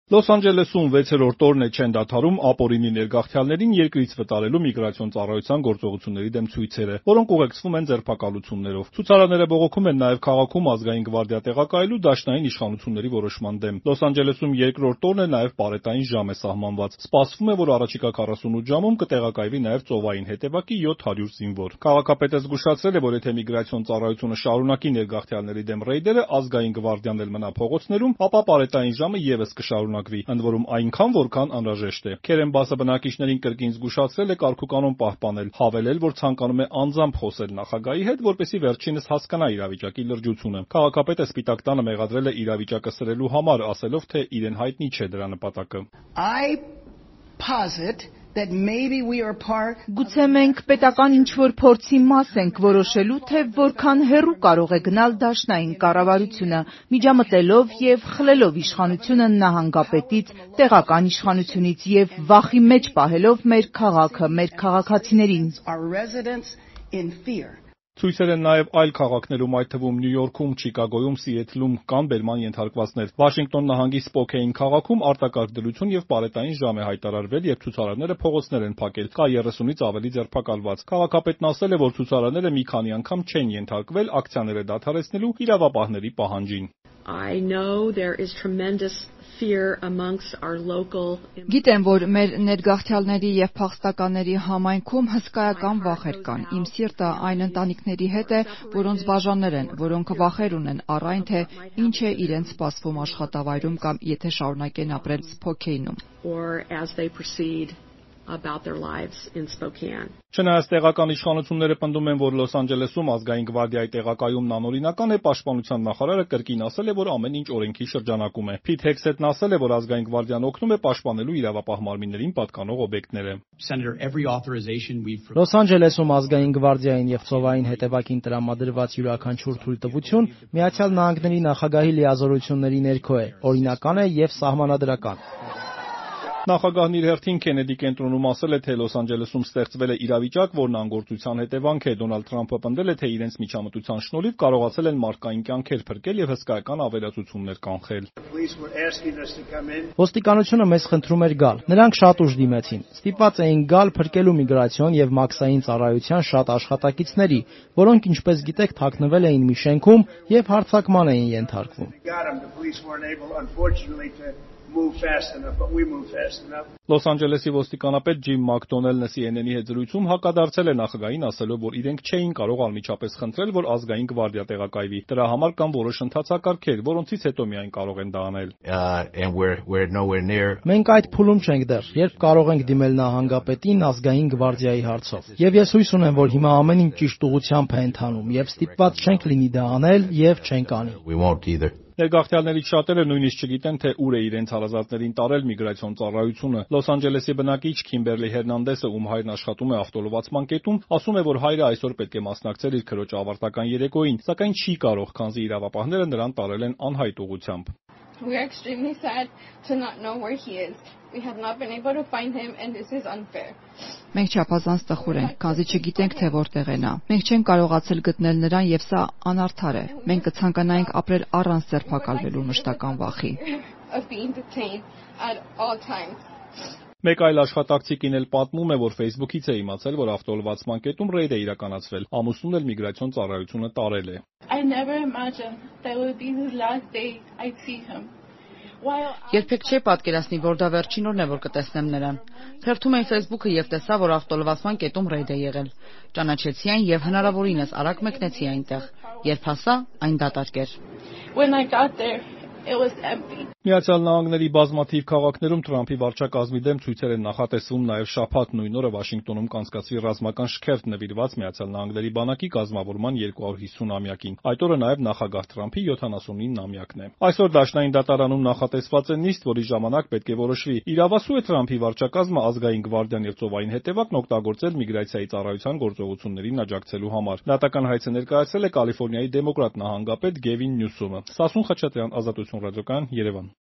Լոս Անջելեսում 6-րդ օրն է չեն դադարում ապօրինի ներգաղթյալներին երկրից վտարելու միգրացիոն ծառայության գործողությունների դեմ ցույցերը, որոնք ուղեկցվում են ձերբակալություններով։ Ցուցարարները բողոքում են նաև քաղաքում ազգային գվարդիա տեղակայելու դաշնային իշխանությունների որոշման դեմ։ Լոս Անջելեսում երկրորդ օրն է նաև պարետային ժամ է սահմանված։ Սպասվում է, որ առաջիկա 48 ժամում կտեղակայվի նաև ծովային հետևակի 700 զինվոր։ Քաղաքապետը զգուշացրել է, որ եթե միգրացիոն ծառայությունը շարունակի ներգաղթյալների դեմ ռեյդերը, ազգային գվարդիան էլ մնա փողոցներում, ապա պարետային ժամը եւս կշարունակվի, ընդ որում այնքան, որքան անհրաժեշտ է։ Քերեն Բասը բնակիչներին կրկին զգուշացրել է կարգուկանոն պահպանել, հավելել, որ ցանկանում է անձամբ խոսել նախագահի հետ, որպեսզի վերջինս հասկանա իրավիճակի լրջությունը։ Քաղաքապետը Սպիտակ տանը մեղադրել է իրավիճակը սրելու համար, ասելով, թե իրեն հայտնի չէ դրա նպատակը։ Գուցե մենք պետական ինչ-որ փորձի մաս ենք որոշելու, թե որքան հեռու կարող է գնալ դաշնային կառավարությունը, միջամտելով եւ խլելով իշխանությունը նահանգապետից, տեղական իշխանությունից եւ վախի մեջ պահելով մեր քաղաքը, մեր քաղաքացիներին։ Ցույցեր են նաև այլ քաղաքներում, այդ թվում Նյու Յորքում, Չիկագոյում, Սիեթլում կան բերման ենթարկվածներ։ Վաշինգտոն նահանգի Սփոքեյն քաղաքում արտակարգ դրություն եւ պարետային ժամ է հայտարարվել, երբ ցուցարարները փողոցներ են փակել։ Կա 30-ից ավելի ձերբակալված։ Քաղաքապետն ասել է, որ ցուցարարները մի քանի անգամ չեն ենթարկվել ակցիաները դադարեցնելու իրավապահների պահանջին։ Գիտեմ, որ մեր ներգաղթյալների եւ փախստականների համայնքում հսկայական վախեր կան։ Իմ սիրտը այն ընտանիքների հետ է, որոնց բաժաններ են, որոնք վախեր ունեն առ այն, թե ինչ է իրենց սպասվում աշխատավայրում կամ եթե շարունակեն ապրել Սփոքեյնում։ Չնայած տեղական իշխանությունները պնդում են, որ Լոս Անջելեսում ազգային գվարդիայի տեղակայումն անօրինական է, պաշտպանության նախարարը կրկին ասել է, որ ամեն ինչ օրենքի շրջանակում է։ Փիթ Հեքսեթն ասել է, որ ազգային գվարդիան օգնում է պաշտպանելու իրավապահ մարմիններին պատկանող օբյեկտները։ Լոս Անջելեսում ազգային գվարդիային եւ ծովային հետևակին տրամադրված յուրաքանչյուր թույլտվություն Միացյալ Նահանգների նախագահի լիազորությունների ներքո է, օրինական է եւ սահմանադրական։ Նախագահն իր հերթին Քենեդի կենտրոնում ասել է, թե Լոս Անջելեսում ստեղծվել է իրավիճակ, որն անգործության հետևանք է։ Դոնալդ Թրամփը պնդել է, թե իրենց միջամտության շնորհիվ կարողացել են մարդկային կյանքեր փրկել եւ հսկայական ավերածություններ կանխել։ Ոստիկանությունը մեզ խնդրում էր գալ։ Նրանք շատ ուժ դիմեցին։ Ստիպված էին գալ փրկելու միգրացիոն եւ մաքսային ծառայության շատ աշխատակիցների, որոնք, ինչպես գիտեք, թաքնվել էին մի շենքում եւ հարձակման էին ենթարկվում։ Լոս Անջելեսի ոստիկանապետ Ջիմ Մակդոնելնը CNN-ի հետ զրույցում հակադարձել է նախագահին, ասելով, որ իրենք չէին կարող անմիջապես խնդրել, որ ազգային գվարդիա տեղակայվի։ Դրա համար կան որոշ ընթացակարգեր, որոնցից հետո միայն կարող են դա անել։ Մենք այդ փուլում չենք դեռ, երբ կարող ենք դիմել նահանգապետին ազգային գվարդիայի հարցով։ Եվ ես հույս ունեմ, որ հիմա ամեն ինչ ճիշտ ուղղությամբ է ընթանում, եւ ստիպված չենք լինի դա անել եւ չենք անի։ Ներգաղթյալներից շատերը նույնիսկ չգիտեն, թե ուր է իրենց հարազատներին տարել միգրացիոն ծառայությունը։ Լոս Անջելեսի բնակիչ Քիմբերլի Հերնանդեսը, ում հայրն աշխատում է ավտոլվացման կետում, ասում է, որ հայրը այսօր պետք է մասնակցեր իր քրոջ ավարտական երեկոյին, սակայն չի կարող, քանզի իրավապահները նրան տարել են անհայտ ուղղությամբ։ Մենք չափազանց տխուր ենք, քանզի չգիտենք, թե որտեղ է նա։ Մենք չենք կարողացել գտնել նրան եւ սա անարդար է։ Մենք կցանկանայինք ապրել առանց ձերբակալվելու մշտական վախի։ Մեկ այլ աշխատակցի կին էլ պատմում է, որ Facebook-ից է իմացել, որ ավտոլվացման կետում ռեյդ է իրականացվել։ Ամուսնուն էլ միգրացիոն ծառայությունը տարել է։ Երբեք չէի պատկերացնի, որ դա վերջին օրն է, որ կտեսնեմ նրան։ Թերթում էի Facebook-ը եւ տեսա, որ ավտոլվացման կետում ռեյդ է եղել։ Ճանաչեցի այն եւ հնարավորինս արագ մեկնեցի այնտեղ։ Երբ հասա, այն դատարկ էր։ Միացյալ Նահանգների բազմաթիվ քաղաքներում Թրամփի վարչակազմի դեմ ցույցեր են նախատեսվում նաև շաբաթ նույն օրը Վաշինգտոնում կանցկացվի ռազմական շքերթ նվիրված Միացյալ Նահանգների բանակի կազմավորման 250-ամյակին։ Այդ օրը նաև նախագահ Թրամփի 79-ամյակն է։ Այսօր Դաշնային դատարանում նախատեսված է նիստ, որի ժամանակ պետք է որոշվի՝ իրավասու է Թրամփի վարչակազմը ազգային գվարդիան եւ ծովային հետևակն օգտագործել միգրացիայի ծառայության գործողություններին աջակցելու համար։ Դատական հայցը ներկայացրել է Կալիֆոռնիայի դեմոկրատ նահանգապետ Գևին Նյուսոմը։ Սասուն Խաչատրյան, Ազատություն ռադիոկայան, Երևան։